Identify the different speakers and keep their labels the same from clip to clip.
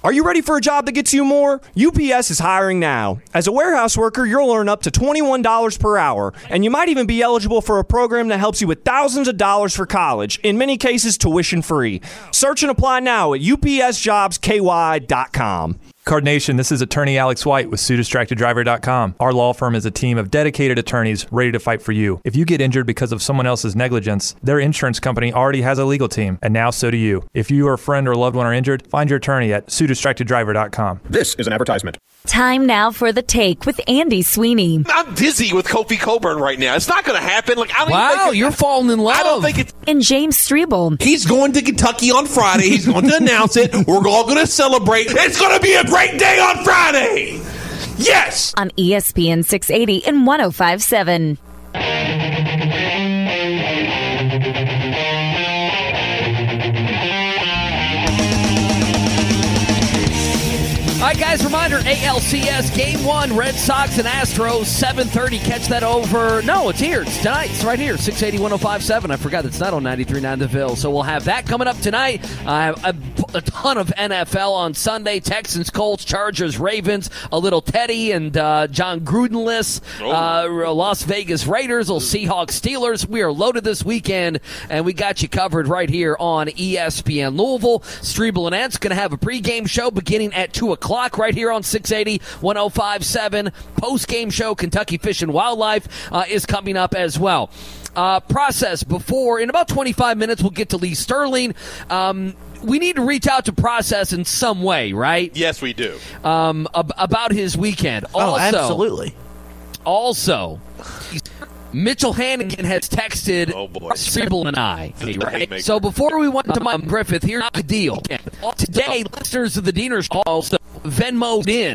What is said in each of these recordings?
Speaker 1: Are you ready for a job that gets you more? UPS is hiring now. As a warehouse worker, you'll earn up to $21 per hour, and you might even be eligible for a program that helps you with thousands of dollars for college, in many cases tuition free. Search and apply now at upsjobsky.com.
Speaker 2: Card Nation, this is attorney Alex White with SueDistractedDriver.com. Our law firm is a team of dedicated attorneys ready to fight for you. If you get injured because of someone else's negligence, their insurance company already has a legal team, and now so do you. If you or a friend or loved one are injured, find your attorney at SueDistractedDriver.com.
Speaker 3: This is an advertisement.
Speaker 4: Time now for The Take with Andy Sweeney.
Speaker 5: I'm dizzy with Kofi Coburn right now. It's not going to happen.
Speaker 6: You're falling in love.
Speaker 5: I don't think it's...
Speaker 4: And James Strebel.
Speaker 6: He's going to Kentucky on Friday. He's going to announce it. We're all going to celebrate. It's going to be a great day on Friday. Yes.
Speaker 4: On ESPN 680 and 105.7.
Speaker 7: All right, guys, reminder, ALCS Game 1, Red Sox and Astros, 7:30. Catch that over. No, it's here. It's tonight. It's right here, 680, 105.7. I forgot it's not on 93.9 The Ville. So we'll have that coming up tonight. A ton of NFL on Sunday. Texans, Colts, Chargers, Ravens, a little Teddy and John Grudenless. Las Vegas Raiders, little Seahawks, Steelers. We are loaded this weekend, and we got you covered right here on ESPN Louisville. Strebel and Entz going to have a pregame show beginning at 2 o'clock. Right here on 680, 105.7. Post-game show, Kentucky Fish and Wildlife, is coming up as well. Process before, in about 25 minutes, we'll get to Lee Sterling. We need to reach out to Process in some way, right?
Speaker 5: Yes, we do.
Speaker 7: About his weekend.
Speaker 8: Absolutely.
Speaker 7: Also, Mitchell Hannigan has texted Strebel and I.
Speaker 5: Right?
Speaker 7: So before we went to Mike Griffith, here's the deal. Today, listeners of the Dieners also Venmo'd in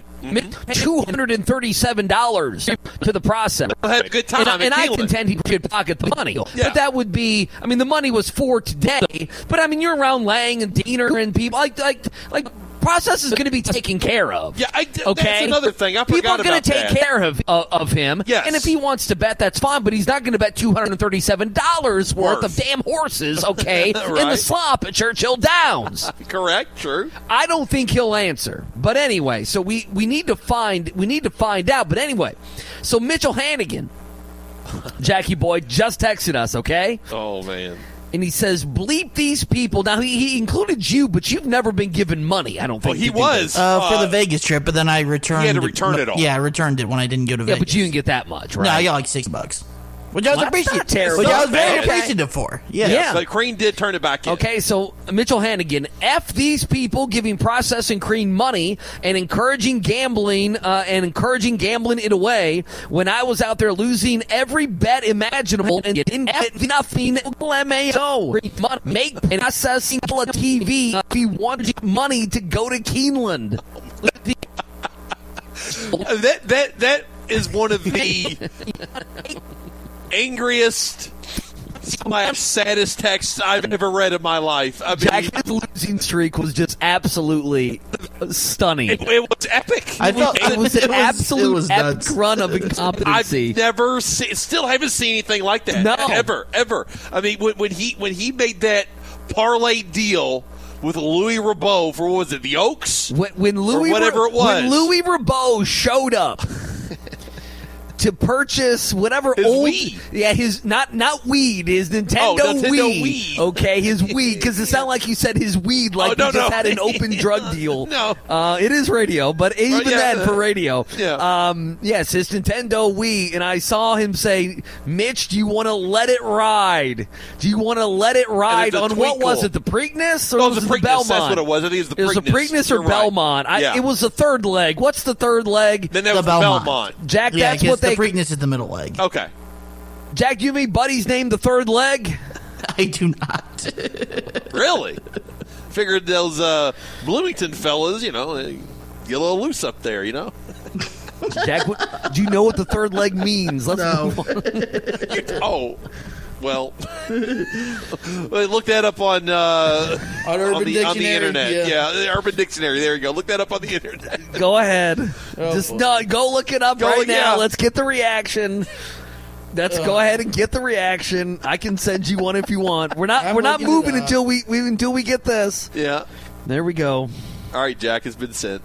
Speaker 7: $237 to the Process.
Speaker 5: Have a good time.
Speaker 7: And I contend he should pocket the money. Yeah. But that would be, the money was for today. But, you're around Lang and Diener and people like Process is going to be taken care of.
Speaker 5: Yeah,
Speaker 7: okay?
Speaker 5: That's another thing.
Speaker 7: People are going to take care of him.
Speaker 5: Yes.
Speaker 7: And if he wants to bet, that's fine, but he's not going to bet $237 worth of damn horses, okay,
Speaker 5: right.
Speaker 7: in the slop at Churchill Downs.
Speaker 5: Correct, true.
Speaker 7: I don't think he'll answer. But anyway, so we need to find out. But anyway, so Mitchell Hannigan, Jackie Boy, just texted us, okay?
Speaker 5: Oh, man.
Speaker 7: And he says, bleep these people. Now, he included you, but you've never been given money, I don't think.
Speaker 5: Well, he was.
Speaker 8: For the Vegas trip, but then I returned
Speaker 5: He had to return it all.
Speaker 8: Yeah, I returned it when I didn't go to Vegas.
Speaker 7: Yeah, but you didn't get that much, right?
Speaker 8: No, I got like $6. Which I was appreciative.
Speaker 7: Terrible.
Speaker 8: Which I was very
Speaker 7: Okay.
Speaker 8: appreciative for.
Speaker 7: Yeah.
Speaker 5: But Crean did turn it back in.
Speaker 7: Okay, so Mitchell Hannigan, F these people giving Process and Crean money and encouraging gambling it away when I was out there losing every bet imaginable and getting nothing. LMAO. Make Processing TV if you want money to go to Keeneland.
Speaker 5: That is one of the angriest / saddest texts I've ever read in my life.
Speaker 7: Jack's losing streak was just absolutely stunning.
Speaker 5: It was epic.
Speaker 8: I felt
Speaker 7: It was an absolute epic
Speaker 8: nuts.
Speaker 7: run of incompetency.
Speaker 5: I've never still haven't seen anything like that.
Speaker 7: No.
Speaker 5: Ever. When he made that parlay deal with Louis Rabot for, what was it, the Oaks?
Speaker 7: When Louis,
Speaker 5: or whatever it was.
Speaker 7: When Louis Rabot showed up to purchase whatever
Speaker 5: his
Speaker 7: old
Speaker 5: Wii.
Speaker 7: Yeah, his not weed, his Nintendo Wii. Okay, his Wii, because it sounded like you said his weed, like he just had an open drug deal.
Speaker 5: No.
Speaker 7: It is radio, but even then for radio.
Speaker 5: Yeah.
Speaker 7: Yes, his Nintendo Wii, and I saw him say, Mitch, do you want to let it ride? Do you want to let it ride on what was it, the Preakness or was it the Belmont?
Speaker 5: That's what it was. I think it was the Preakness.
Speaker 7: It was the Preakness or
Speaker 5: You're right.
Speaker 7: Belmont. It was the third leg. What's the third leg?
Speaker 5: Then that was the Belmont.
Speaker 7: Jack,
Speaker 8: Yeah,
Speaker 7: that's what
Speaker 8: the Preakness is the middle leg.
Speaker 5: Okay.
Speaker 7: Jack, do you have any buddies named the third leg?
Speaker 8: I do not.
Speaker 5: Really? Figured those Bloomington fellas, they get a little loose up there,
Speaker 7: Jack, do you know what the third leg means? Let's move on.
Speaker 5: Well, look that up on
Speaker 8: Urban Dictionary,
Speaker 5: on the internet. Yeah, the Urban Dictionary. There you go. Look that up on the internet.
Speaker 7: Go ahead. Go look it up right now. Let's get the reaction. Let's go ahead and get the reaction. I can send you one if you want. We're not moving until we get this.
Speaker 5: Yeah.
Speaker 7: There we go.
Speaker 5: All right, Jack has been sent.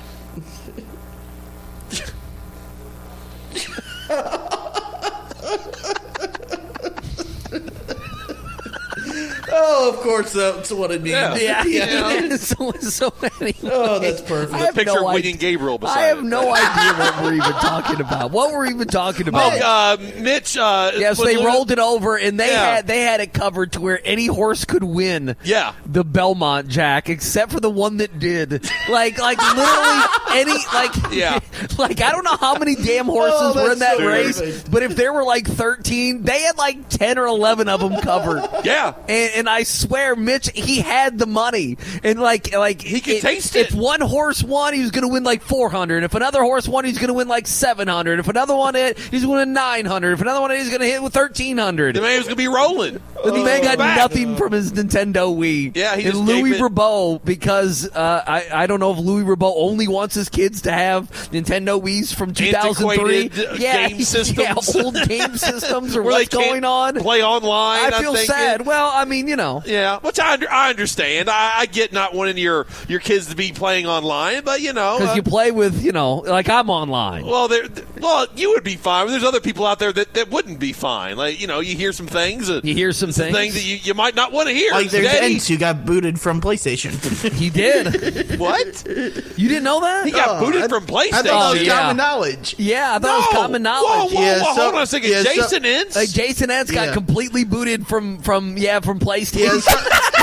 Speaker 8: Oh, of course, that's what it means.
Speaker 7: Yeah. so many.
Speaker 8: Oh, that's perfect.
Speaker 7: I have
Speaker 5: Picture
Speaker 7: no
Speaker 5: of
Speaker 7: idea.
Speaker 5: William Gabriel beside
Speaker 7: I have
Speaker 5: it.
Speaker 7: no idea what we're even talking about. What we're even talking about?
Speaker 5: Mitch.
Speaker 7: Yes, they rolled it over, and they
Speaker 5: Yeah.
Speaker 7: had it covered to where any horse could win.
Speaker 5: Yeah.
Speaker 7: The Belmont, Jack, except for the one that did. Like literally any
Speaker 5: Yeah.
Speaker 7: Like I don't know how many damn horses were in that
Speaker 8: so
Speaker 7: race,
Speaker 8: perfect.
Speaker 7: but if there were like 13, they had like 10 or 11 of them covered.
Speaker 5: Yeah.
Speaker 7: And I swear, Mitch, he had the money, and like
Speaker 5: He could taste it.
Speaker 7: If one horse won, he was going to win like 400. If another horse won, he's going to win like 700. If another one hit, he's going to win 900. If another one hit, he's going to hit with 1300.
Speaker 5: The man was going to be rolling.
Speaker 7: The man got
Speaker 5: back.
Speaker 7: nothing from his Nintendo Wii.
Speaker 5: Yeah, he
Speaker 7: and
Speaker 5: just
Speaker 7: Louis
Speaker 5: gave it-
Speaker 7: Rabeau, because I don't know if Louis Rabeau only wants his kids to have Nintendo Wiis from 2003.
Speaker 5: Antiquated game systems.
Speaker 7: Yeah, old game systems, or
Speaker 5: Where
Speaker 7: what's
Speaker 5: they can't
Speaker 7: going on.
Speaker 5: Play online.
Speaker 7: I feel
Speaker 5: think.
Speaker 7: sad. Well, I mean, you know.
Speaker 5: Yeah, which I understand. I get not wanting your kids to be playing online, but you know,
Speaker 7: Because you play with, like I'm online.
Speaker 5: well, you would be fine. There's other people out there that wouldn't be fine. Like you hear some things.
Speaker 7: You hear some things.
Speaker 5: that you might not want to hear.
Speaker 8: Like there's
Speaker 5: Daddy,
Speaker 8: Ents who got booted from PlayStation.
Speaker 7: He did.
Speaker 5: what?
Speaker 7: You didn't know that?
Speaker 5: He got booted from PlayStation.
Speaker 8: I thought that was
Speaker 7: yeah.
Speaker 8: common knowledge.
Speaker 7: Yeah, I thought it was common knowledge.
Speaker 5: Whoa,
Speaker 8: Yeah, so-
Speaker 5: hold on a second.
Speaker 8: yeah, so-
Speaker 5: Jason Ince?
Speaker 7: Like Jason Ents got
Speaker 8: Yeah.
Speaker 7: completely booted from PlayStation.
Speaker 8: Yeah, so-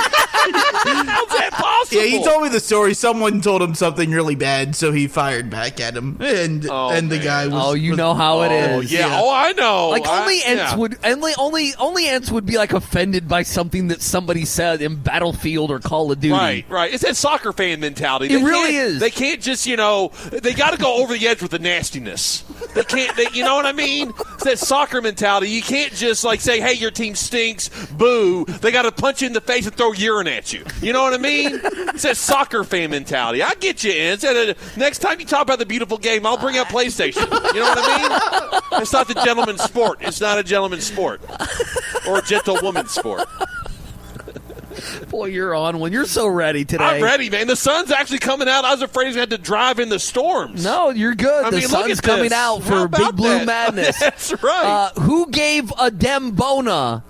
Speaker 5: How's that possible?
Speaker 8: yeah, he told me the story. Someone told him something really bad, so he fired back at him, and the
Speaker 5: man.
Speaker 8: guy was.
Speaker 7: Oh, you know how it
Speaker 5: Oh,
Speaker 7: is.
Speaker 5: yeah. Oh, I know.
Speaker 7: Like only Ents
Speaker 5: yeah.
Speaker 7: would only Ents would be like offended by something that somebody said in Battlefield or Call of Duty.
Speaker 5: Right. It's that soccer fan mentality.
Speaker 7: It
Speaker 5: They
Speaker 7: really
Speaker 5: can't-
Speaker 7: is.
Speaker 5: They can't just, they got to go over the edge with the nastiness. They can't, you know what I mean? It's that soccer mentality. You can't just, say, hey, your team stinks, boo. They got to punch you in the face and throw urine at you. You know what I mean? It's that soccer fan mentality. I get you, Ents. Next time you talk about the beautiful game, I'll bring up PlayStation. You know what I mean? It's not the gentleman's sport. It's not a gentleman's sport. Or a gentlewoman's sport.
Speaker 7: Boy, you're on one. You're so ready today.
Speaker 5: I'm ready, man. The sun's actually coming out. I was afraid we had to drive in the storms.
Speaker 7: No, you're good.
Speaker 5: I
Speaker 7: The
Speaker 5: mean, look
Speaker 7: sun's
Speaker 5: at
Speaker 7: coming
Speaker 5: this.
Speaker 7: out
Speaker 5: How
Speaker 7: for
Speaker 5: about
Speaker 7: Big Blue
Speaker 5: that?
Speaker 7: Madness.
Speaker 5: That's right.
Speaker 7: Who gave a Dembona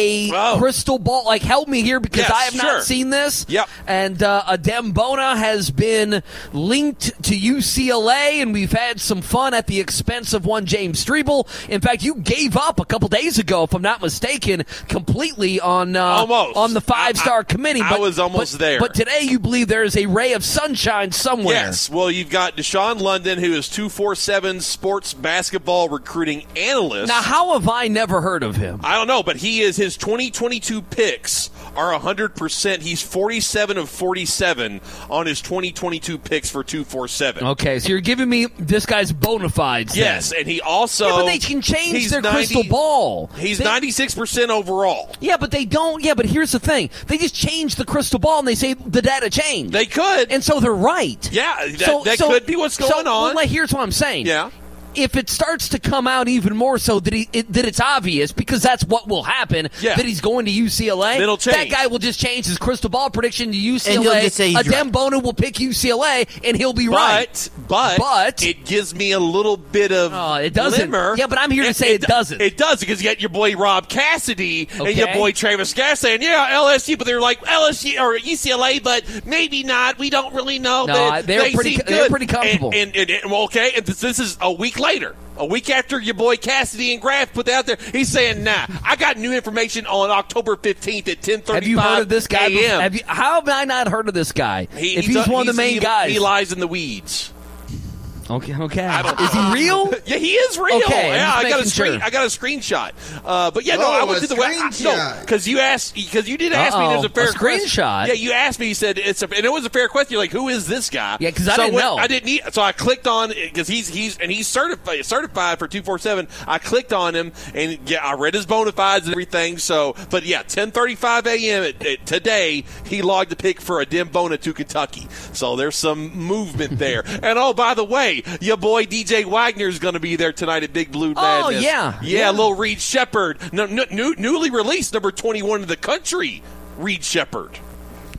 Speaker 7: a crystal ball? Like, help me here because
Speaker 5: Yes,
Speaker 7: I have
Speaker 5: sure.
Speaker 7: not seen this.
Speaker 5: Yep.
Speaker 7: And a Dembona has been linked to UCLA, and we've had some fun at the expense of one James Strebel. In fact, you gave up a couple days ago, if I'm not mistaken, completely on
Speaker 5: Almost.
Speaker 7: on the five-star committee.
Speaker 5: I was almost there.
Speaker 7: But today you believe there is a ray of sunshine somewhere.
Speaker 5: Yes. Well, you've got Deshaun London, who is 247 sports basketball recruiting analyst.
Speaker 7: Now, how have I never heard of him?
Speaker 5: I don't know, but his 2022 picks are 100%. He's 47 of 47 on his 2022 picks for 247.
Speaker 7: Okay, so you're giving me this guy's bona fides. then.
Speaker 5: Yes, and he also.
Speaker 7: Yeah, but they can change
Speaker 5: he's
Speaker 7: their
Speaker 5: 90
Speaker 7: crystal ball.
Speaker 5: He's
Speaker 7: They-
Speaker 5: 96% overall.
Speaker 7: Yeah, but they don't. Yeah, but here's the thing: they just change the crystal ball and they say the data changed.
Speaker 5: They could.
Speaker 7: and so they're right.
Speaker 5: Yeah, that could be what's going on.
Speaker 7: Well, like, here's what I'm saying.
Speaker 5: Yeah.
Speaker 7: If it starts to come out even more so that that it's obvious, because that's what will happen,
Speaker 5: Yeah.
Speaker 7: that he's going to UCLA,
Speaker 5: It'll change.
Speaker 7: that guy will just change his crystal ball prediction to UCLA.
Speaker 8: And he'll just say he's right.
Speaker 7: Dembona will pick UCLA, and he'll be right.
Speaker 5: But it gives me a little bit of
Speaker 7: it doesn't.
Speaker 5: glimmer.
Speaker 7: Yeah, but I'm here to say it doesn't.
Speaker 5: It does, because you got your boy Rob Cassidy and your
Speaker 7: Okay.
Speaker 5: boy Travis Gass saying, yeah, LSU, but they're like LSU or UCLA, but maybe not. We don't really know.
Speaker 7: No, they're
Speaker 5: they
Speaker 7: pretty-
Speaker 5: seem
Speaker 7: they're
Speaker 5: good.
Speaker 7: pretty comfortable.
Speaker 5: And okay, and this is a week later. A week after your boy Cassidy and Graff put that out there, he's saying, nah, I got new information on October 15th at 10:35
Speaker 7: Have you heard of this guy?
Speaker 5: a.m.
Speaker 7: How have I not heard of this guy? If he's one of the main guys.
Speaker 5: He lies in the weeds.
Speaker 7: Okay.
Speaker 5: Is
Speaker 7: he real?
Speaker 5: Yeah, he is real.
Speaker 7: Okay,
Speaker 5: yeah,
Speaker 7: I'm
Speaker 5: I got a
Speaker 7: just making sure.
Speaker 5: I got a screenshot. But yeah, no, I went to the website. No, because you did ask me. There's a fair
Speaker 7: screenshot.
Speaker 5: Yeah, you asked me. You said and it was a fair question. You're like, who is this guy?
Speaker 7: Yeah, 'cause I didn't know.
Speaker 5: I didn't. So I clicked on because he's certified for 247. I clicked on him and I read his bona fides and everything. So, but yeah, 10:35 a.m. Today he logged the pick for a Dembona to Kentucky. So there's some movement there. And oh, by the way, your boy DJ Wagner is going to be there tonight at Big Blue Madness.
Speaker 7: Oh, yeah.
Speaker 5: Little Reed Shepherd, newly released number 21 in the country, Reed Shepherd.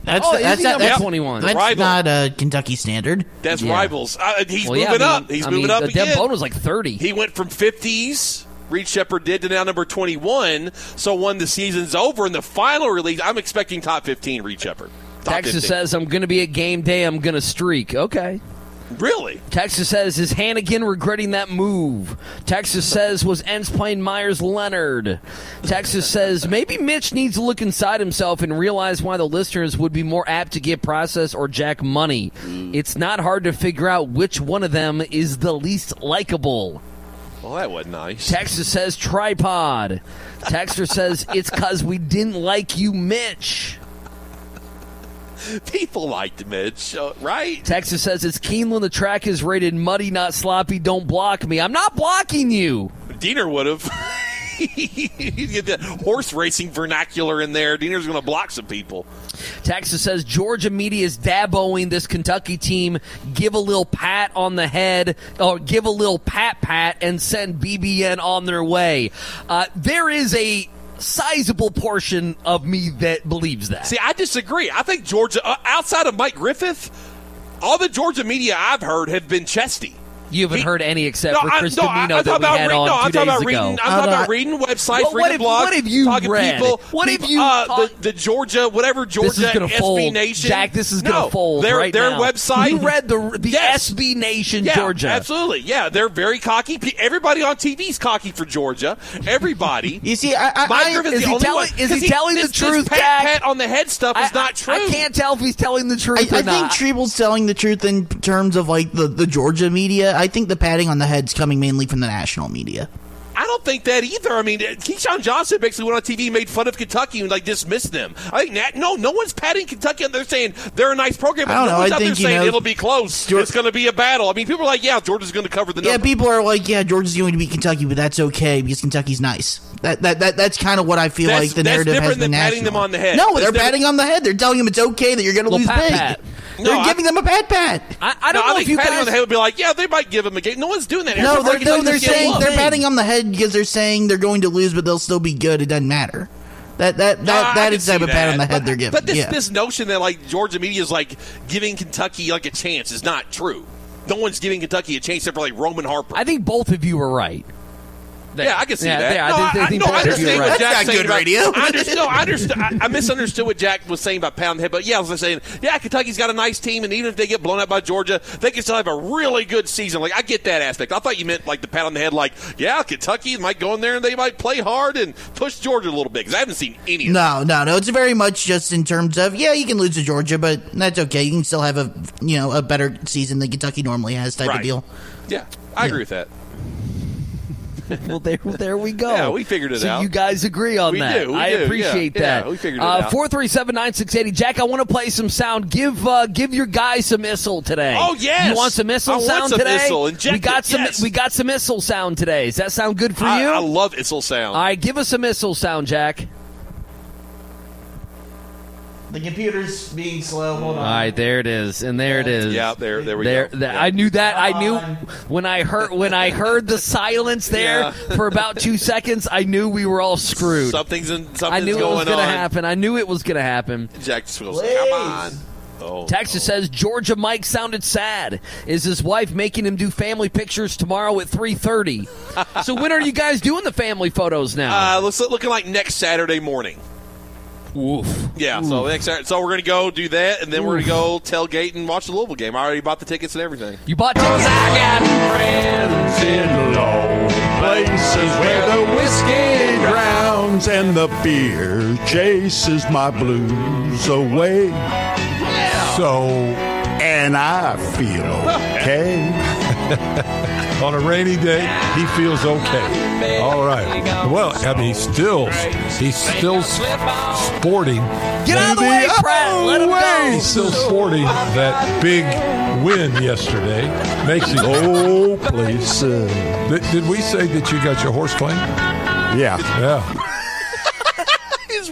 Speaker 8: That's
Speaker 7: that's 21.
Speaker 8: That's
Speaker 5: Rival.
Speaker 8: not a Kentucky standard.
Speaker 5: That's
Speaker 7: Yeah.
Speaker 5: Rivals. He's moving up. He's moving up again.
Speaker 7: Devin Bone was like 30.
Speaker 5: He went from 50s, Reed Shepherd did, to now number 21. So when the season's over in the final release, I'm expecting top 15 Reed Shepherd. Top
Speaker 7: Texas
Speaker 5: 15.
Speaker 7: says, I'm going to be at game day. I'm going to streak. Okay.
Speaker 5: Really?
Speaker 7: Texas says, is Hannigan regretting that move? Texas says, was Entz playing Myers-Leonard? Texas says, maybe Mitch needs to look inside himself and realize why the listeners would be more apt to get Process or Jack money. It's not hard to figure out which one of them is the least likable.
Speaker 5: Well, that was nice.
Speaker 7: Texas says, tripod. Texter says, it's because we didn't like you, Mitch.
Speaker 5: People liked Mitch, right?
Speaker 7: Texas says, it's Keeneland. The track is rated muddy, not sloppy. Don't block me. I'm not blocking you.
Speaker 5: Diener would have. He'd get that horse racing vernacular in there. Diener's going to block some people.
Speaker 7: Texas says, Georgia media is daboing this Kentucky team. Give a little pat on the head, or give a little pat, and send BBN on their way. There is a sizable portion of me that believes that.
Speaker 5: See, I disagree. I think Georgia, outside of Mike Griffith, all the Georgia media I've heard have been chesty.
Speaker 7: You haven't heard any except for Chris Domino that we had on 2 days ago.
Speaker 5: I'm talking about reading websites, reading blogs.
Speaker 7: What have you
Speaker 5: talking
Speaker 7: read?
Speaker 5: People,
Speaker 7: what have you
Speaker 5: the Georgia, whatever Georgia
Speaker 7: this is gonna
Speaker 5: SB
Speaker 7: fold.
Speaker 5: Nation.
Speaker 7: Jack, this is going to fold right
Speaker 5: their
Speaker 7: now.
Speaker 5: website.
Speaker 7: You read the
Speaker 5: Yes.
Speaker 7: SB Nation,
Speaker 5: Yeah,
Speaker 7: Georgia.
Speaker 5: absolutely. Yeah, they're very cocky. Everybody on TV is cocky for Georgia. Everybody.
Speaker 8: You see,
Speaker 5: Mike Griffith's
Speaker 7: is
Speaker 5: the
Speaker 7: he
Speaker 5: only
Speaker 7: telling-
Speaker 5: one.
Speaker 7: is he telling the truth,
Speaker 5: this
Speaker 7: Jack?
Speaker 5: pat on the head stuff is not true.
Speaker 7: I can't tell if he's telling the truth
Speaker 8: I
Speaker 7: or not.
Speaker 8: think Treeble's telling the truth in terms of like the Georgia media. I think the patting on the head's coming mainly from the national media.
Speaker 5: I don't think that either. I mean, Keyshawn Johnson basically went on TV, made fun of Kentucky, and like dismissed them. I think no one's patting Kentucky, and they're saying they're a nice program. But
Speaker 8: I don't know.
Speaker 5: no one's
Speaker 8: I
Speaker 5: out there
Speaker 8: think, you
Speaker 5: saying
Speaker 8: know,
Speaker 5: it'll be close. It's going to be a battle. I mean, people are like, yeah, Georgia's going to cover the number.
Speaker 8: Yeah, people are like, yeah, Georgia's going to beat Kentucky, but that's okay because Kentucky's nice. That's kind of what I feel like the narrative has been
Speaker 5: different than patting
Speaker 8: national.
Speaker 5: them on the head.
Speaker 8: No,
Speaker 5: That's
Speaker 8: they're
Speaker 5: different.
Speaker 8: patting on the head. They're telling them it's okay that you're going to lose
Speaker 7: pat.
Speaker 8: big. They're giving them a pat.
Speaker 7: I don't know
Speaker 5: I
Speaker 7: if
Speaker 5: think
Speaker 7: you
Speaker 5: patting
Speaker 7: guys...
Speaker 5: on the head would be like, yeah, they might give them a game. No one's doing that.
Speaker 8: No,
Speaker 5: Everybody
Speaker 8: they're
Speaker 5: just
Speaker 8: saying
Speaker 5: get
Speaker 8: they're
Speaker 5: one.
Speaker 8: patting on the head because they're saying they're going to lose, but they'll still be good. It doesn't matter. That is the type of pat on the head they're giving.
Speaker 5: But
Speaker 8: yeah.
Speaker 5: this notion that like Georgia media is like giving Kentucky like a chance is not true. No one's giving Kentucky a chance except for like Roman Harper.
Speaker 7: I think both of you were right. There.
Speaker 5: Yeah, I can see that.
Speaker 7: There.
Speaker 5: No,
Speaker 7: I think
Speaker 5: I
Speaker 7: both of you
Speaker 5: understand
Speaker 7: were
Speaker 5: what
Speaker 7: right.
Speaker 5: Jack's
Speaker 8: That's not
Speaker 5: saying
Speaker 8: good
Speaker 5: about-
Speaker 8: radio.
Speaker 5: I understood. I misunderstood what Jack was saying about pat on the head. But yeah, I was saying, yeah, Kentucky's got a nice team, and even if they get blown out by Georgia, they can still have a really good season. Like I get that aspect. I thought you meant like the pat on the head, like yeah, Kentucky might go in there and they might play hard and push Georgia a little bit because I haven't seen any. Of that.
Speaker 8: No. It's very much just in terms of you can lose to Georgia, but that's okay. You can still have a better season than Kentucky normally has type of deal.
Speaker 5: Yeah, I agree with that.
Speaker 7: Well, there we go.
Speaker 5: Yeah, we figured it
Speaker 7: so
Speaker 5: out.
Speaker 7: you guys agree on
Speaker 5: We
Speaker 7: that.
Speaker 5: do,
Speaker 7: I
Speaker 5: yeah.
Speaker 7: appreciate that.
Speaker 5: Yeah, we figured it out.
Speaker 7: 437-9680. Jack, I want to play some sound. Give your guys some missile today.
Speaker 5: Oh, yes.
Speaker 7: You want some missile
Speaker 5: I want
Speaker 7: sound
Speaker 5: some
Speaker 7: today?
Speaker 5: Issel. Inject
Speaker 7: we got
Speaker 5: it,
Speaker 7: some.
Speaker 5: yes.
Speaker 7: We got some missile sound today. Does that sound good for you?
Speaker 5: I love Issel sound.
Speaker 7: All right, give us some missile sound, Jack.
Speaker 8: The computer's being slow. Hold on.
Speaker 7: All right, there it is, and there it is.
Speaker 5: Yeah, there we go. Yeah.
Speaker 7: I knew that. I knew when I heard the silence there
Speaker 5: Yeah.
Speaker 7: for about 2 seconds. I knew we were all screwed.
Speaker 5: Something's
Speaker 7: I knew it
Speaker 5: going
Speaker 7: was going to
Speaker 5: on.
Speaker 7: happen. I knew it was going to happen.
Speaker 5: Jack just goes, come on. Oh.
Speaker 7: Texas says Georgia Mike sounded sad. Is his wife making him do family pictures tomorrow at 3:30? So when are you guys doing the family photos now?
Speaker 5: Looking like next Saturday morning.
Speaker 7: Oof.
Speaker 5: Yeah, so next Saturday, so we're going to go do that, and then we're going to go tailgate and watch the Louisville game. I already bought the tickets and everything.
Speaker 7: You bought tickets?
Speaker 3: I got friends in low places where the whiskey drowns and the beer chases my blues away. So, and I feel okay. On a rainy day, he feels okay. All right. Well, I mean, he's still sporting.
Speaker 7: Get out of the way, Pratt. Let him go.
Speaker 3: He's still sporting that big win yesterday. Makes you go places. Did we say that you got your horse claim? Yeah.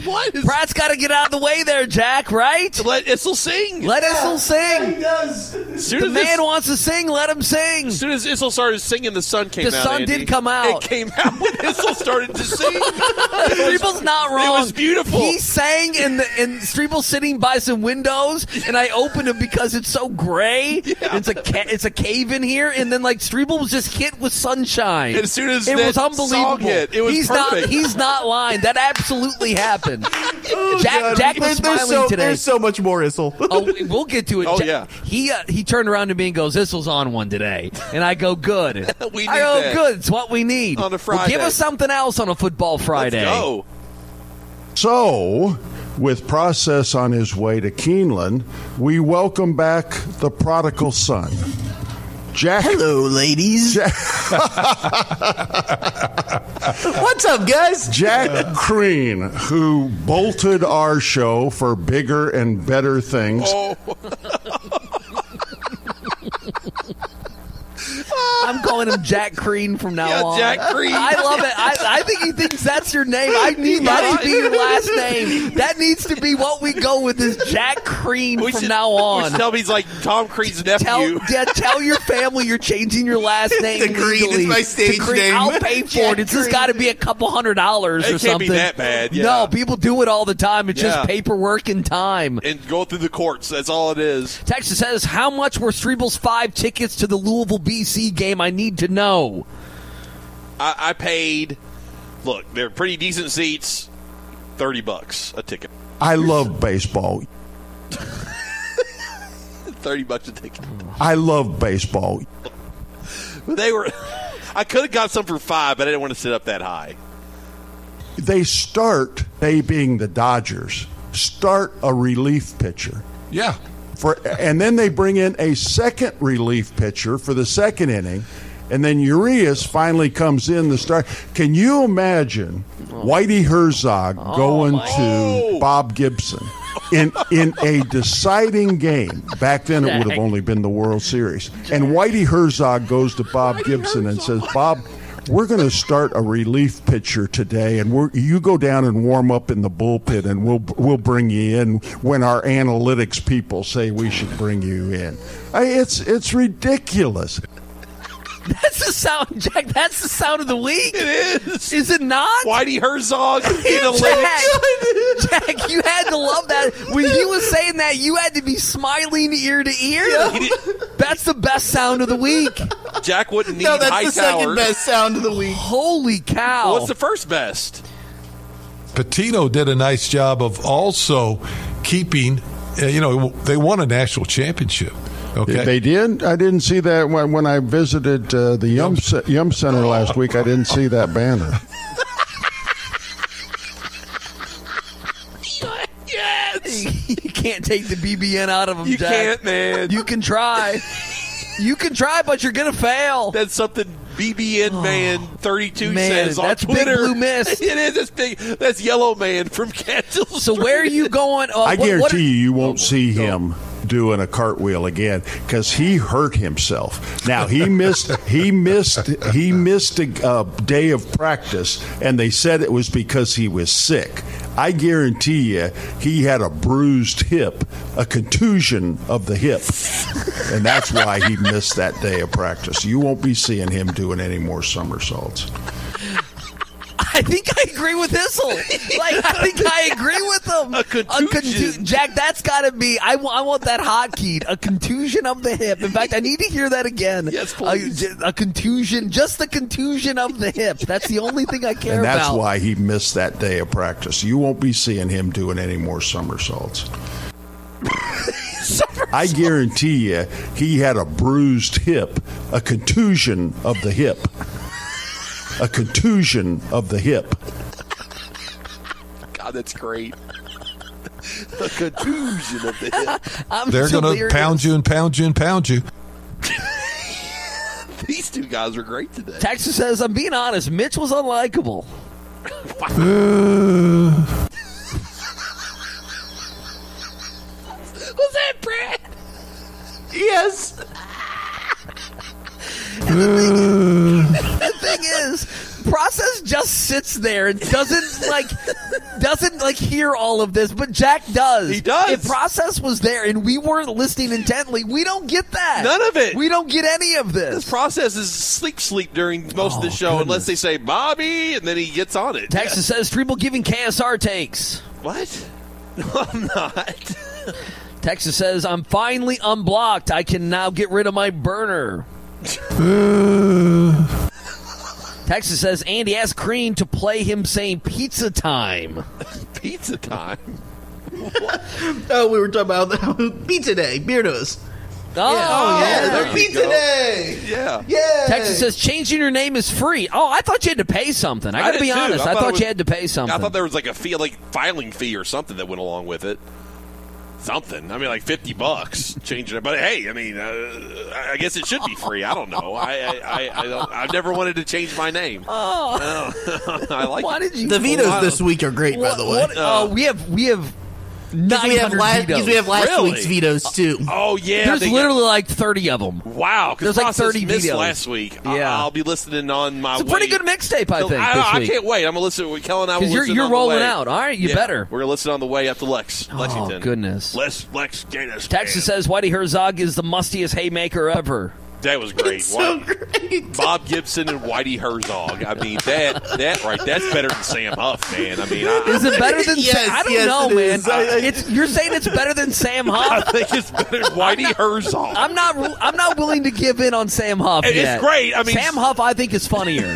Speaker 7: Pratt's got to get out of the way there, Jack, right?
Speaker 5: Let Issel sing.
Speaker 7: Let Issel sing.
Speaker 8: He does.
Speaker 5: soon
Speaker 7: The
Speaker 5: as
Speaker 7: man wants to sing, let him sing.
Speaker 5: As soon as Issel started singing, the sun came out.
Speaker 7: The sun
Speaker 5: Andy.
Speaker 7: did come out.
Speaker 5: It came out when Issel started to sing.
Speaker 7: Streeble's not wrong.
Speaker 5: It was beautiful.
Speaker 7: He sang and Streeble's sitting by some windows, and I opened it because it's so gray.
Speaker 5: Yeah.
Speaker 7: It's a cave in here, and then like Streeble was just hit with sunshine.
Speaker 5: And as soon as
Speaker 7: it
Speaker 5: that
Speaker 7: was unbelievable.
Speaker 5: song hit, it was perfect.
Speaker 7: He's not lying. That absolutely happened. Jack was smiling today.
Speaker 9: There's so much more, Issel.
Speaker 7: Oh, we'll get to it.
Speaker 5: Oh, yeah.
Speaker 7: He turned around to me and goes, "Issel's on one today," and I go, "Good."
Speaker 5: We need
Speaker 7: I go,
Speaker 5: that.
Speaker 7: "Good. It's what we need
Speaker 5: On a
Speaker 7: Well,
Speaker 5: Friday.
Speaker 7: give us something else on a football Friday."
Speaker 5: Let's go.
Speaker 3: So, with Process on his way to Keeneland, we welcome back the prodigal son. Jack.
Speaker 8: Hello, ladies. What's up, guys?
Speaker 3: Jack Crean, who bolted our show for bigger and better things.
Speaker 5: Oh,
Speaker 7: I'm calling him Jack Crean from now
Speaker 5: yeah,
Speaker 7: on.
Speaker 5: Jack Crean.
Speaker 7: I love it. I think he thinks that's your name. I need that to be your last name. That needs to be what we go with is Jack Crean from now
Speaker 5: We
Speaker 7: on.
Speaker 5: should tell him he's like Tom Crean's nephew.
Speaker 7: Tell your family you're changing your last name.
Speaker 9: The Crean is
Speaker 7: legally
Speaker 9: my
Speaker 7: to
Speaker 9: stage
Speaker 7: Crean.
Speaker 9: name.
Speaker 7: I'll pay for it. It's just got to be a couple $100 or
Speaker 5: It can't
Speaker 7: something.
Speaker 5: be that bad, yeah.
Speaker 7: No, people do it all the time. It's
Speaker 5: Yeah.
Speaker 7: just paperwork and time.
Speaker 5: And go through the courts. That's all it is.
Speaker 7: Texas says, how much were Streeble's 5 tickets to the Louisville BC game? I need to know.
Speaker 5: I paid. Look, they're pretty decent seats. $30 a ticket.
Speaker 3: I love baseball.
Speaker 5: $30 a ticket.
Speaker 3: I love baseball.
Speaker 5: They were. I could have got some for $5, but I didn't want to sit up that high.
Speaker 3: They being the Dodgers, start a relief pitcher.
Speaker 10: Yeah.
Speaker 3: And then they bring in a second relief pitcher for the second inning, and then Urias finally comes in the start. Can you imagine Whitey Herzog going to Bob Gibson in a deciding game? Back then it would have only been the World Series. And Whitey Herzog goes to Bob Gibson and says, "Bob, we're going to start a relief pitcher today, and you go down and warm up in the bullpen, and we'll bring you in when our analytics people say we should bring you in." It's ridiculous.
Speaker 7: That's the sound, Jack. That's the sound of the week.
Speaker 5: It is.
Speaker 7: Is it not?
Speaker 5: Whitey Herzog analytics.
Speaker 7: Jack, you had to love that. When he was saying that, you had to be smiling ear to ear. That's the best sound of the week.
Speaker 5: Jack wouldn't need
Speaker 9: No, that's
Speaker 5: Hightower.
Speaker 9: the second best sound of the week.
Speaker 7: Holy cow.
Speaker 5: What's the first best?
Speaker 10: Patino did a nice job of also keeping, they won a national championship. Okay.
Speaker 3: They did? I didn't see that when I visited the Yum Center last week. I didn't see that banner.
Speaker 5: Yes.
Speaker 7: You can't take the BBN out of him,
Speaker 5: You
Speaker 7: Jack.
Speaker 5: can't, man.
Speaker 7: You can try. You can try, but you're going to fail.
Speaker 5: That's something BBN Man 32
Speaker 7: Man,
Speaker 5: says on
Speaker 7: that's Big
Speaker 5: Twitter.
Speaker 7: Blue Mist.
Speaker 5: It is. That's big. That's Yellow Man from Catskill
Speaker 7: So where are you going?
Speaker 3: I guarantee you won't see him doing a cartwheel again because he hurt himself. Now he missed a day of practice, and they said it was because he was sick. I guarantee you he had a bruised hip, a contusion of the hip, and that's why he missed that day of practice. You won't be seeing him doing any more somersaults.
Speaker 7: I think I agree with Issel. I think I agree with him.
Speaker 5: A contusion.
Speaker 7: Jack, that's got to be. I want that hotkeyed. A contusion of the hip. In fact, I need to hear that again.
Speaker 5: Yes, please.
Speaker 7: A contusion, just the contusion of the hip. That's the only thing I care
Speaker 3: And that's
Speaker 7: about.
Speaker 3: why he missed that day of practice. You won't be seeing him doing any more somersaults. I guarantee you he had a bruised hip, a contusion of the hip. A contusion of the hip.
Speaker 5: God, that's great. A contusion of the hip.
Speaker 10: They're going to pound you and pound you and pound you.
Speaker 5: These two guys are great today.
Speaker 7: Texas says, I'm being honest, Mitch was unlikable.
Speaker 5: Was that Brad?
Speaker 9: Yes.
Speaker 7: The thing is, Process just sits there and doesn't hear all of this, but Jack does.
Speaker 5: He does.
Speaker 7: If process was there and we weren't listening intently, we don't get that.
Speaker 5: None of it.
Speaker 7: We don't get any of this.
Speaker 5: This process is sleep during most of the show, unless they say Bobby, and then he gets on it.
Speaker 7: Texas says Treble giving KSR takes.
Speaker 5: What? No, I'm not.
Speaker 7: Texas says, I'm finally unblocked. I can now get rid of my burner. Texas says, Andy asked Crean to play him saying pizza time.
Speaker 5: Pizza time?
Speaker 8: Oh, we were talking about Pizza Day, Beardos.
Speaker 7: Yeah.
Speaker 8: Pizza Day.
Speaker 5: Yeah.
Speaker 8: Yeah.
Speaker 7: Texas says, changing your name is free. Oh, I thought you had to pay something. I got to
Speaker 5: did
Speaker 7: be
Speaker 5: too.
Speaker 7: honest. I thought you had to pay something.
Speaker 5: I thought there was like a fee, like filing fee or something that went along with it. Something. I mean, like $50 changing it. But hey, I mean, I guess it should be free. I don't know. I've never wanted to change my name.
Speaker 7: Oh,
Speaker 5: I like.
Speaker 7: Why did you?
Speaker 8: The vetoes this week are great, by the way.
Speaker 7: We have 900 vetoes.
Speaker 8: Because we have last
Speaker 5: Really?
Speaker 8: week's vetoes, too.
Speaker 5: Oh yeah,
Speaker 7: There's literally like 30 of them.
Speaker 5: wow.
Speaker 7: There's
Speaker 5: Because
Speaker 7: like 30
Speaker 5: missed
Speaker 7: videos.
Speaker 5: last week.
Speaker 7: Yeah.
Speaker 5: I'll be listening on my.
Speaker 7: It's a pretty good mixtape, I think. this
Speaker 5: I
Speaker 7: week.
Speaker 5: can't wait. I'm gonna listen. Kelly and I will
Speaker 7: Because
Speaker 5: listen
Speaker 7: you're
Speaker 5: on the
Speaker 7: rolling
Speaker 5: way.
Speaker 7: out. All right, you
Speaker 5: Yeah,
Speaker 7: better.
Speaker 5: We're gonna listen on the way up to Lexington.
Speaker 7: Oh, goodness.
Speaker 5: Lex Gaines.
Speaker 7: Texas says Whitey Herzog is the mustiest haymaker ever.
Speaker 5: That was great.
Speaker 8: So great.
Speaker 5: Bob Gibson and Whitey Herzog. I mean, that right, that's better than Sam Huff, man. I mean,
Speaker 7: Is it better than
Speaker 8: Yes,
Speaker 7: Sam? I don't
Speaker 8: yes,
Speaker 7: know,
Speaker 8: it
Speaker 7: man.
Speaker 8: is.
Speaker 7: You're saying it's better than Sam
Speaker 5: I
Speaker 7: Huff?
Speaker 5: think it's better than Whitey Herzog.
Speaker 7: I'm not willing to give in on Sam Huff
Speaker 5: It's
Speaker 7: yet.
Speaker 5: great. I mean,
Speaker 7: Sam Huff, I think, is funnier.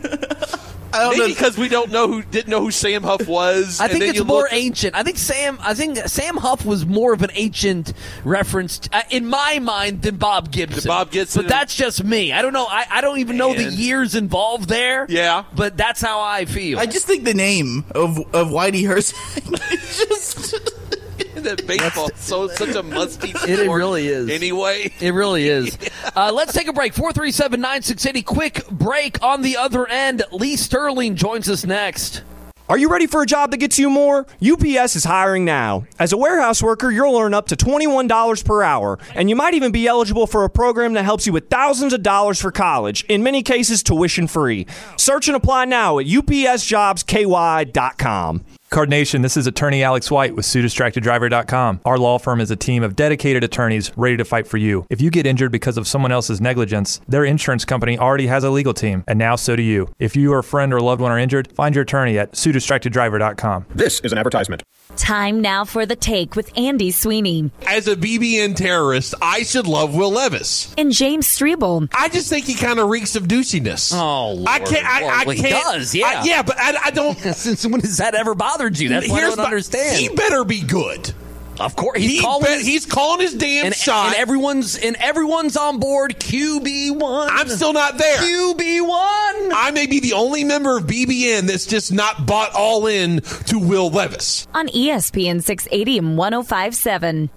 Speaker 8: I don't
Speaker 5: Maybe
Speaker 8: know.
Speaker 5: because we didn't know who Sam Huff was.
Speaker 7: I think
Speaker 5: then
Speaker 7: it's
Speaker 5: you
Speaker 7: more
Speaker 5: look-
Speaker 7: ancient. I think Sam Huff was more of an ancient reference in my mind than Bob Gibson.
Speaker 5: To Bob Gibson.
Speaker 7: But that's just me. I don't know. I don't even know the
Speaker 5: Man.
Speaker 7: years involved there.
Speaker 5: Yeah.
Speaker 7: But that's how I feel.
Speaker 8: I just think the name of Whitey Herzog is just...
Speaker 5: that baseball such a musty sport.
Speaker 7: It really is.
Speaker 5: Anyway.
Speaker 7: It really is. Let's take a break. 437-9680. Quick break on the other end. Lee Sterling joins us next.
Speaker 1: Are you ready for a job that gets you more? UPS is hiring now. As a warehouse worker, you'll earn up to $21 per hour, and you might even be eligible for a program that helps you with thousands of dollars for college, in many cases tuition free. Search and apply now at upsjobsky.com.
Speaker 2: Card Nation, this is attorney Alex White with SueDistractedDriver.com. Our law firm is a team of dedicated attorneys ready to fight for you. If you get injured because of someone else's negligence, their insurance company already has a legal team, and now so do you. If you or a friend or loved one are injured, find your attorney at SueDistractedDriver.com.
Speaker 11: This is an advertisement.
Speaker 4: Time now for The Take with Andy Sweeney
Speaker 6: As a BBN terrorist, I should love Will Levis.
Speaker 4: and James Strebel.
Speaker 6: I just think he kind of reeks of douchiness.
Speaker 7: Oh, Lord.
Speaker 6: I can't. I
Speaker 7: Well, he
Speaker 6: can't.
Speaker 7: does, yeah.
Speaker 6: But I don't.
Speaker 7: Since when has that ever bothered you? That's what I don't understand.
Speaker 6: He better be good.
Speaker 7: Of course, he's calling
Speaker 6: his damn
Speaker 7: and,
Speaker 6: shot.
Speaker 7: and everyone's on board. QB1.
Speaker 6: I'm still not there.
Speaker 7: QB1.
Speaker 6: I may be the only member of BBN that's just not bought all in to Will Levis.
Speaker 4: On ESPN 680 and 105.7.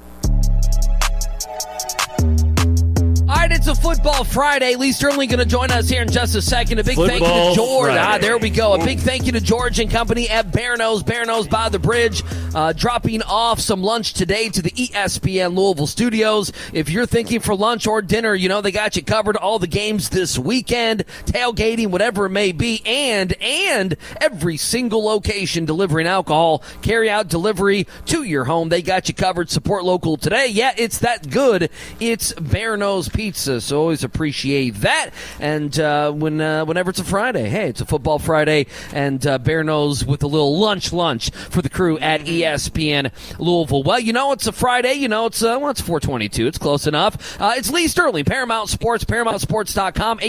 Speaker 7: All right, it's a Football Friday. Lee Sterling going to join us here in just a second. A big thank you
Speaker 12: Football
Speaker 7: to George.
Speaker 12: Friday.
Speaker 7: There we go. A big thank you to George and company at Bear Nose by the Bridge, dropping off some lunch today to the ESPN Louisville studios. If you're thinking for lunch or dinner, you know they got you covered. All the games this weekend, tailgating, whatever it may be, and every single location delivering alcohol, carry out delivery to your home. They got you covered. Support local today. Yeah, it's that good. It's Bear Nose Pizza, so always appreciate that. And whenever it's a Friday, hey, it's a Football Friday, and Bear Nose with a little lunch for the crew at ESPN Louisville. Well, you know it's a Friday. You know it's 422. It's close enough. It's Lee Sterling, Paramount Sports, ParamountSports.com,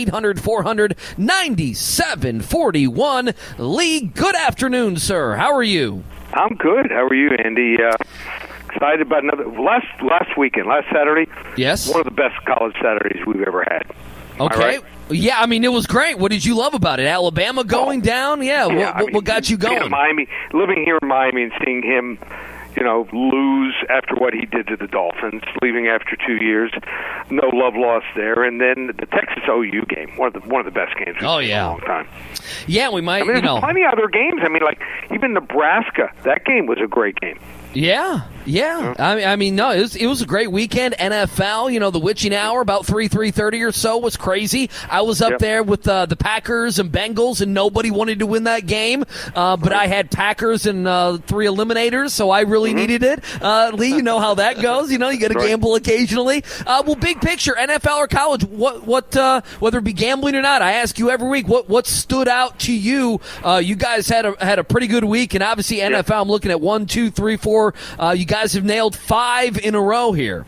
Speaker 7: 800-400-9741. Lee, good afternoon, sir. How are you?
Speaker 13: I'm good. How are you, Andy? Excited about another last Saturday.
Speaker 7: Yes,
Speaker 13: one of the best college Saturdays we've ever had.
Speaker 7: Okay. Right? Yeah, I mean, it was great. What did you love about it? Alabama going down? Yeah, what got you going?
Speaker 13: Miami, living here in Miami and seeing him, lose after what he did to the Dolphins, leaving after 2 years, no love lost there, and then the Texas OU game, one of the best games we've seen in a long time.
Speaker 7: Yeah, we might.
Speaker 13: There's plenty of other games. I mean, like even Nebraska, that game was a great game.
Speaker 7: Yeah. Yeah, I mean, no, it was a great weekend. NFL, the witching hour about 3:30 or so was crazy. I was up there with the Packers and Bengals, and nobody wanted to win that game. But I had Packers and 3 eliminators, so I really needed it. Lee, you know how that goes. You got to gamble occasionally. Well, big picture, NFL or college, what whether it be gambling or not, I ask you every week, what stood out to you? You guys had a pretty good week, and obviously NFL. I'm looking at 1, 2, 3, 4. You guys have nailed 5 in a row here.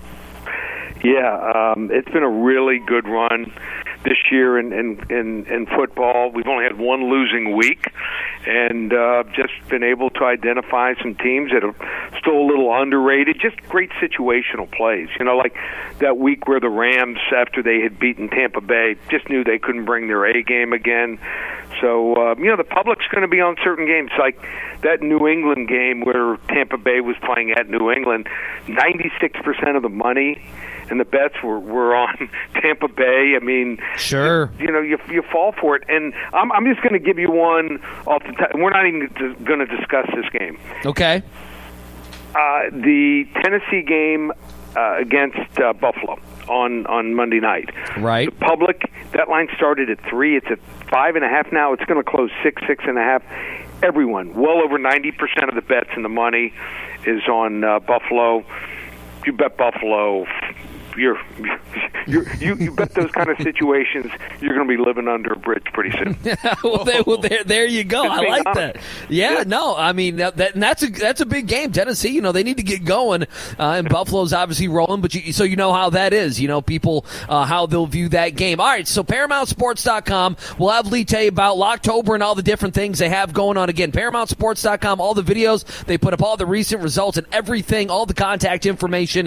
Speaker 13: Yeah, it's been a really good run this year in football. We've only had one losing week, and just been able to identify some teams that are still a little underrated. Just great situational plays. Like that week where the Rams, after they had beaten Tampa Bay, just knew they couldn't bring their A game again. So, the public's going to be on certain games. Like that New England game where Tampa Bay was playing at New England, 96% of the money and the bets were on Tampa Bay. I mean,
Speaker 7: sure,
Speaker 13: you fall for it. And I'm just going to give you one off the top. We're not even going to discuss this game.
Speaker 7: Okay.
Speaker 13: The Tennessee game against Buffalo on Monday night.
Speaker 7: Right.
Speaker 13: The public, that line started at 3. It's at 5.5 now. It's going to close 6.5. Everyone, well over 90% of the bets and the money is on Buffalo. You bet Buffalo, you bet those kind of situations, you're going to be living under a bridge pretty soon.
Speaker 7: There you go. I like that. Yeah, no, I mean that's a big game. Tennessee, they need to get going, and Buffalo's obviously rolling. But so you know how that is. People how they'll view that game. All right, so ParamountSports.com. We'll have Lee tell you about Locktober and all the different things they have going on. Again, ParamountSports.com. All the videos they put up, all the recent results and everything, all the contact information.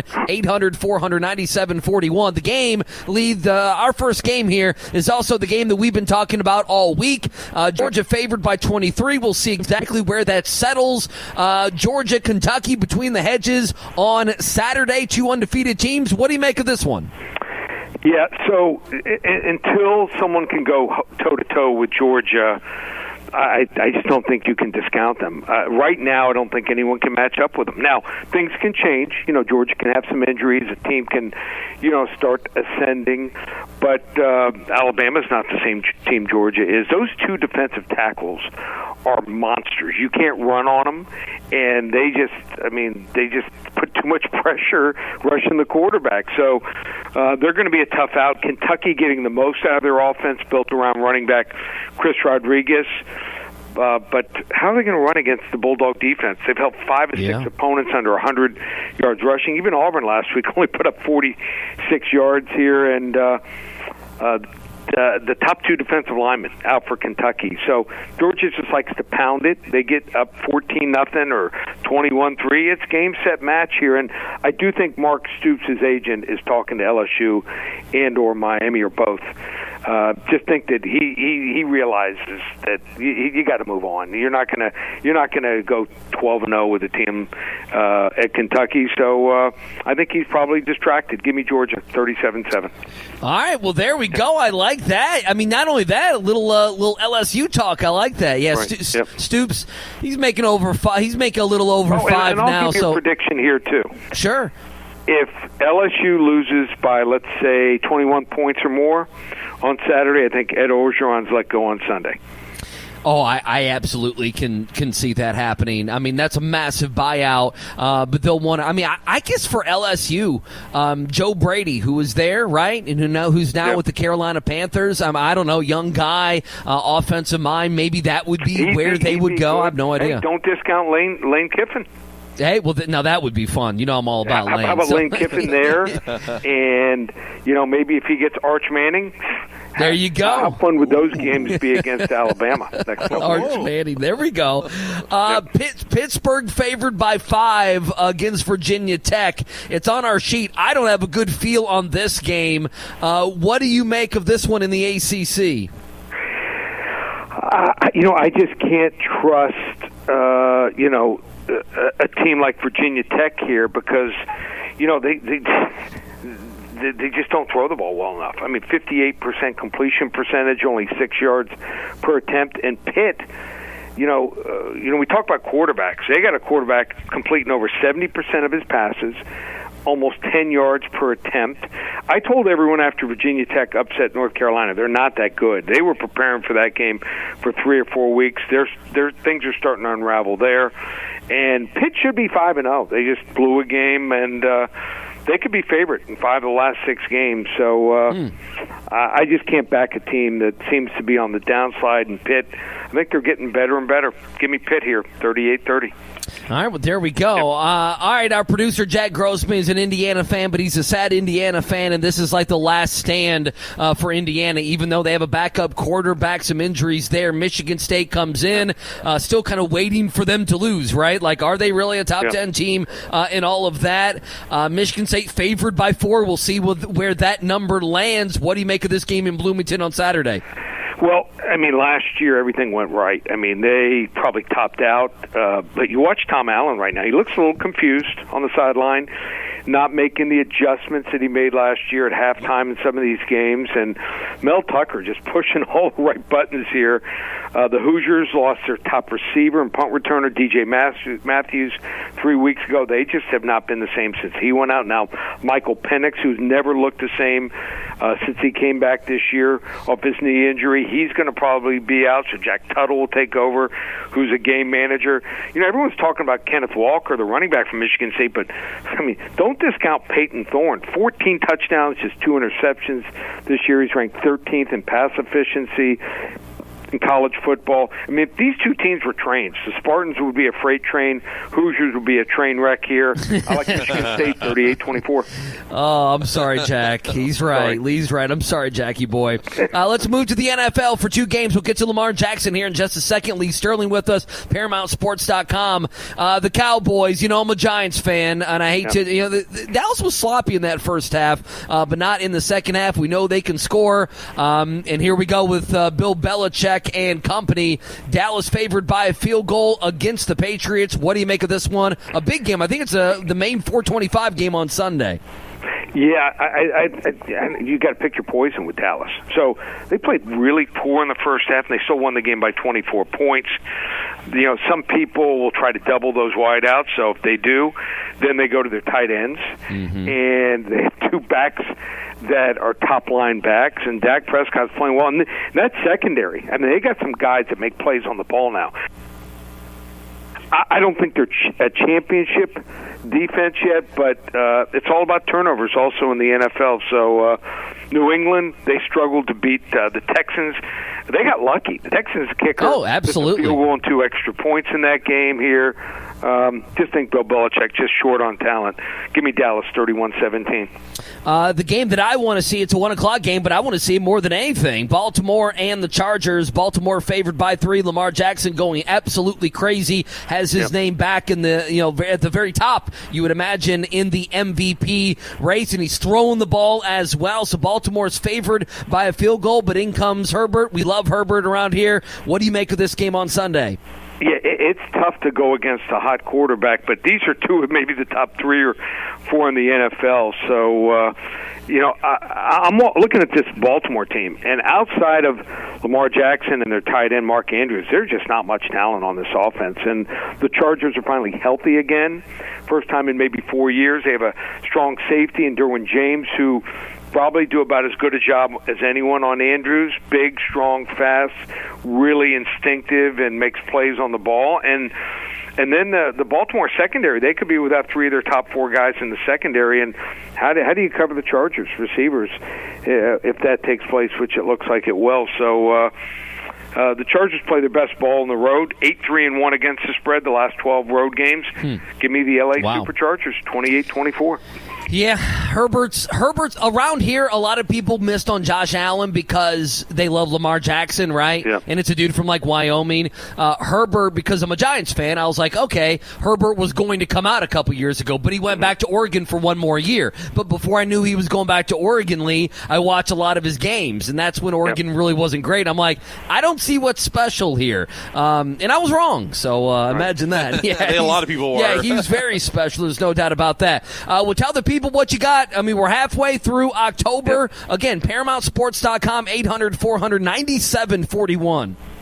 Speaker 7: 800-497-41. The game, Lee, our first game here is also the game that we've been talking about all week. Georgia favored by 23. We'll see exactly where that settles. Georgia, Kentucky between the hedges on Saturday. 2 undefeated teams. What do you make of this one?
Speaker 13: Yeah, so until someone can go toe-to-toe with Georgia, I just don't think you can discount them. Right now, I don't think anyone can match up with them. Now, things can change. Georgia can have some injuries. A team can, start ascending. But Alabama's not the same team Georgia is. Those 2 defensive tackles are monsters. You can't run on them. And they just put too much pressure rushing the quarterback. So they're going to be a tough out. Kentucky getting the most out of their offense built around running back Chris Rodriguez. But how are they going to run against the Bulldog defense? They've held 5 or 6 opponents under 100 yards rushing. Even Auburn last week only put up 46 yards here, and the top 2 defensive linemen out for Kentucky. So Georgia just likes to pound it. They get up 14-0 or 21-3. It's game, set, match here. And I do think Mark Stoops' agent is talking to LSU and or Miami or both. Just think that he realizes that you got to move on. You're not gonna go 12-0 with a team at Kentucky. So I think he's probably distracted. Give me Georgia, 37-7.
Speaker 7: All right, well there we go. I like that. I mean, not only that, a little LSU talk. I like that. Yeah,
Speaker 13: right.
Speaker 7: Stoops. He's making over 5. He's making a little over 5
Speaker 13: and I'll
Speaker 7: now.
Speaker 13: Give you a prediction here too.
Speaker 7: Sure.
Speaker 13: If LSU loses by, let's say, 21 points or more on Saturday, I think Ed Orgeron's let go on Sunday.
Speaker 7: Oh, I absolutely can see that happening. I mean, that's a massive buyout, but they'll want to. I mean, I guess for LSU, Joe Brady, who was there, right, and who's now with the Carolina Panthers. I don't know, young guy, offensive mind. Maybe that would be where they would go. I have no idea.
Speaker 13: Hey, don't discount Lane Kiffin.
Speaker 7: Hey, well, now that would be fun. I'm all about Lane.
Speaker 13: How about Lane Kiffin there? And, maybe if he gets Arch Manning.
Speaker 7: There you go.
Speaker 13: How fun would those games be against Alabama?
Speaker 7: Arch Manning. There we go. Pittsburgh favored by 5 against Virginia Tech. It's on our sheet. I don't have a good feel on this game. What do you make of this one in the ACC?
Speaker 13: I just can't trust, a team like Virginia Tech here because, they just don't throw the ball well enough. I mean, 58% completion percentage, only 6 yards per attempt. And Pitt, we talk about quarterbacks. They got a quarterback completing over 70% of his passes, almost 10 yards per attempt. I told everyone after Virginia Tech upset North Carolina, they're not that good. They were preparing for that game for 3 or 4 weeks. Their things are starting to unravel there. And Pitt should be 5-0. They just blew a game, and they could be favorite in 5 of the last 6 games. So I just can't back a team that seems to be on the downslide. And Pitt, I think they're getting better and better. Give me Pitt here, 38-30.
Speaker 7: All right, well, there we go. All right, our producer, Jack Grossman, is an Indiana fan, but he's a sad Indiana fan, and this is like the last stand for Indiana, even though they have a backup quarterback, some injuries there. Michigan State comes in, still kind of waiting for them to lose, right? Like, are they really a top 10 team in all of that? Michigan State favored by 4. We'll see where that number lands. What do you make of this game in Bloomington on Saturday?
Speaker 13: Well, I mean, last year everything went right. I mean, they probably topped out. But you watch Tom Allen right now. He looks a little confused on the sideline, not making the adjustments that he made last year at halftime in some of these games. And Mel Tucker just pushing all the right buttons here. The Hoosiers lost their top receiver and punt returner, DJ Matthews, 3 weeks ago. They just have not been the same since he went out. Now, Michael Penix, who's never looked the same since he came back this year off his knee injury, he's going to probably be out, so Jack Tuttle will take over, who's a game manager. Everyone's talking about Kenneth Walker, the running back from Michigan State, but, I mean, don't discount Peyton Thorne. 14 touchdowns, just 2 interceptions this year. He's ranked 13th in pass efficiency in college football. I mean, if these two teams were trains, the Spartans would be a freight train, Hoosiers would be a train wreck here. I like Michigan State 38-24.
Speaker 7: Oh, I'm sorry, Jack. He's right. Lee's right. I'm sorry, Jackie boy. Let's move to the NFL for 2 games. We'll get to Lamar Jackson here in just a second. Lee Sterling with us, ParamountSports.com. The Cowboys, I'm a Giants fan, and I hate to, Dallas was sloppy in that first half, but not in the second half. We know they can score, and here we go with Bill Belichick and company. Dallas favored by a field goal against the Patriots. What do you make of this one? A big game. I think it's the main 425 game on Sunday.
Speaker 13: Yeah, you got to pick your poison with Dallas. So they played really poor in the first half, and they still won the game by 24 points. Some people will try to double those wideouts. So if they do, then they go to their tight ends, and they have 2 backs that are top-line backs, and Dak Prescott's playing well. And that's secondary. I mean, they got some guys that make plays on the ball now. I don't think they're a championship defense yet, but it's all about turnovers also in the NFL. So New England, they struggled to beat the Texans. They got lucky. The Texans kicker.
Speaker 7: Oh, absolutely.
Speaker 13: Field goal and 2 extra points in that game here. Just think Bill Belichick just short on talent. Give me Dallas 31-17.
Speaker 7: The game that I want to see, it's a 1 o'clock game, but I want to see more than anything. Baltimore and the Chargers. Baltimore favored by 3. Lamar Jackson going absolutely crazy. Has his name back in the, at the very top, you would imagine, in the MVP race, and he's throwing the ball as well. So Baltimore's favored by a field goal, but in comes Herbert. We love Herbert around here. What do you make of this game on Sunday?
Speaker 13: Yeah, it's tough to go against a hot quarterback, but these are 2 of maybe the top 3 or 4 in the NFL. So, I'm looking at this Baltimore team, and outside of Lamar Jackson and their tight end Mark Andrews, there's just not much talent on this offense. And the Chargers are finally healthy again, first time in maybe 4 years. They have a strong safety in Derwin James, who probably do about as good a job as anyone on Andrews. Big, strong, fast, really instinctive, and makes plays on the ball. And then the Baltimore secondary, they could be without 3 of their top 4 guys in the secondary. And how do you cover the Chargers receivers if that takes place, which it looks like it will? So the Chargers play their best ball on the road, 8-3-1 against the spread the last 12 road games. Give me the LA Superchargers, 28-24.
Speaker 7: Yeah, Herbert's around here. A lot of people missed on Josh Allen because they love Lamar Jackson, right?
Speaker 13: Yeah.
Speaker 7: And it's a dude from like Wyoming. Herbert, because I'm a Giants fan, I was like, okay, Herbert was going to come out a couple years ago, but he went back to Oregon for 1 more year. But before I knew he was going back to Oregon, Lee, I watched a lot of his games, and that's when Oregon really wasn't great. I'm like, I don't see what's special here. And I was wrong, so imagine that. Yeah,
Speaker 5: a lot of people were.
Speaker 7: Yeah, he was very special. There's no doubt about that. We'll tell the people what you got. I mean, we're halfway through October. Again, ParamountSports.com, 800-400-9741.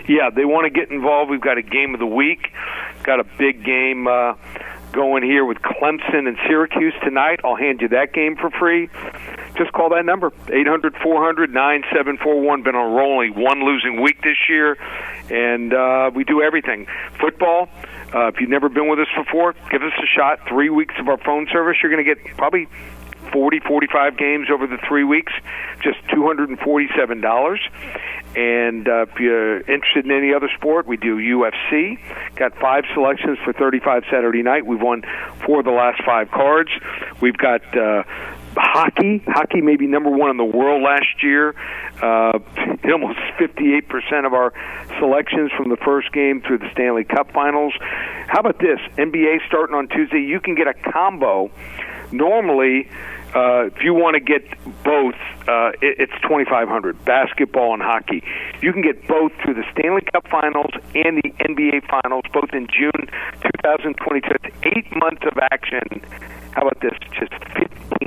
Speaker 13: Yeah, they want to get involved. We've got a game of the week. Got a big game going here with Clemson and Syracuse tonight. I'll hand you that game for free. Just call that number, 800-400-9741. Been on a roll, only one losing week this year, and we do everything. Football, if you've never been with us before, give us a shot. 3 weeks of our phone service. You're going to get probably 40, 45 games over the 3 weeks, just $247. And if you're interested in any other sport, we do UFC. Got 5 selections for $35 Saturday night. We've won 4 of the last 5 cards. We've got hockey. Hockey may be number 1 in the world last year. Almost 58% of our selections from the first game through the Stanley Cup Finals. How about this? NBA starting on Tuesday. You can get a combo. Normally, if you want to get both, it's $2,500, basketball and hockey. You can get both through the Stanley Cup Finals and the NBA Finals, both in June 2022. It's 8 months of action. How about this? Just